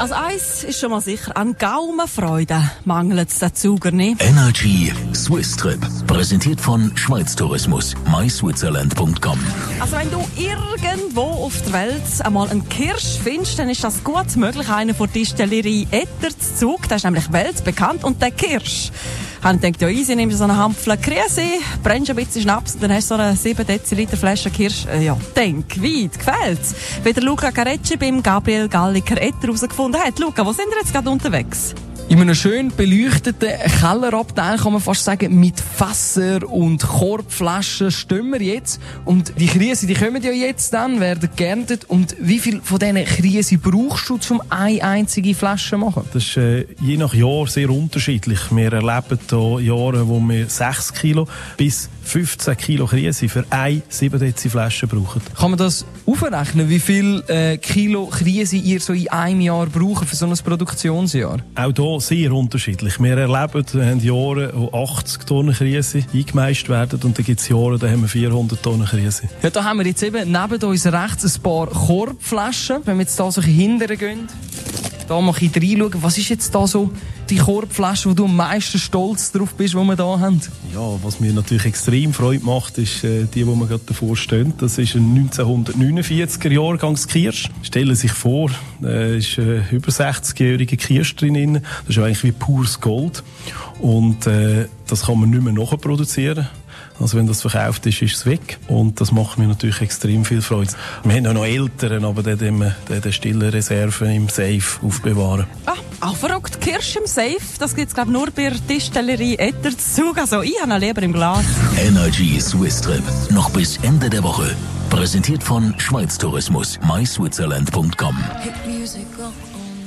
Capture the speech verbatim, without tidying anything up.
Also eins ist schon mal sicher, an Gaumenfreude mangelt es den Zuger nicht. Energy Swiss Trip, präsentiert von Schweiz Tourismus, my switzerland punkt com. Also wenn du irgendwo auf der Welt einmal einen Kirsch findest, dann ist das gut möglich. Einer von der Distillerie Etterszug, der ist nämlich weltbekannt. Und der Kirsch, ich denkt ja easy, nimmst du so eine Handvoll Krise, brennst ein bisschen Schnaps und dann hast du so eine sieben Deziliter Flasche Kirsch. Äh, ja, denk, weit, gefällt's. Wie der Luca Carecci beim Gabriel Galliker Etter herausgefunden hat. Luca, wo sind wir jetzt gerade unterwegs? In einem schön beleuchteten Kellerabteil, kann man fast sagen, mit Fässer und Korbflaschen stehen wir jetzt. Und die Krise, die kommen ja jetzt dann, werden geerntet. Und wie viel von diesen Krisen brauchst du, um eine einzige Flasche zu machen? Das ist äh, je nach Jahr sehr unterschiedlich. Wir erleben hier Jahre, wo wir sechs Kilo bis fünfzehn Kilo Krise für eine sieben Dezi Flasche brauchen. Kann man das aufrechnen, wie viel äh, Kilo Krise ihr so in einem Jahr braucht für so ein Produktionsjahr? Auch hier sehr unterschiedlich. Wir erleben, wir haben Jahre, wo achtzig Tonnen Krise eingemeischt werden und dann gibt es Jahre, da haben wir vierhundert Tonnen Krise. Ja, da haben wir jetzt eben neben uns rechts ein paar Korbflaschen. Wenn wir jetzt da so hinterher gehen, da mal ein bisschen reinschauen, was ist jetzt da so die Korbflasche, wo du am meisten stolz drauf bist, die wir hier haben? Ja, was mir natürlich extrem Freude macht, ist äh, die, die wir gerade davor stehen. Das ist ein neunzehnhundertneunundvierziger Jahrgangs Kirsch. Stellen Sie sich vor, da äh, ist äh, über sechzigjährige Kirsch drin. Das ist eigentlich wie pures Gold. Und äh, das kann man nicht mehr nachproduzieren. Also wenn das verkauft ist, ist es weg. Und das macht mir natürlich extrem viel Freude. Wir haben auch noch Älteren, aber die die stille Reserven im Safe aufbewahren. Ah, auch verrückt. Kirsch im Safe, das gibt es glaube ich nur bei der Distillerie Etterszug. Also ich habe noch lieber im Glas. Energy Swiss Trip, noch bis Ende der Woche. Präsentiert von Schweiz Tourismus, my switzerland punkt com. Hit music on.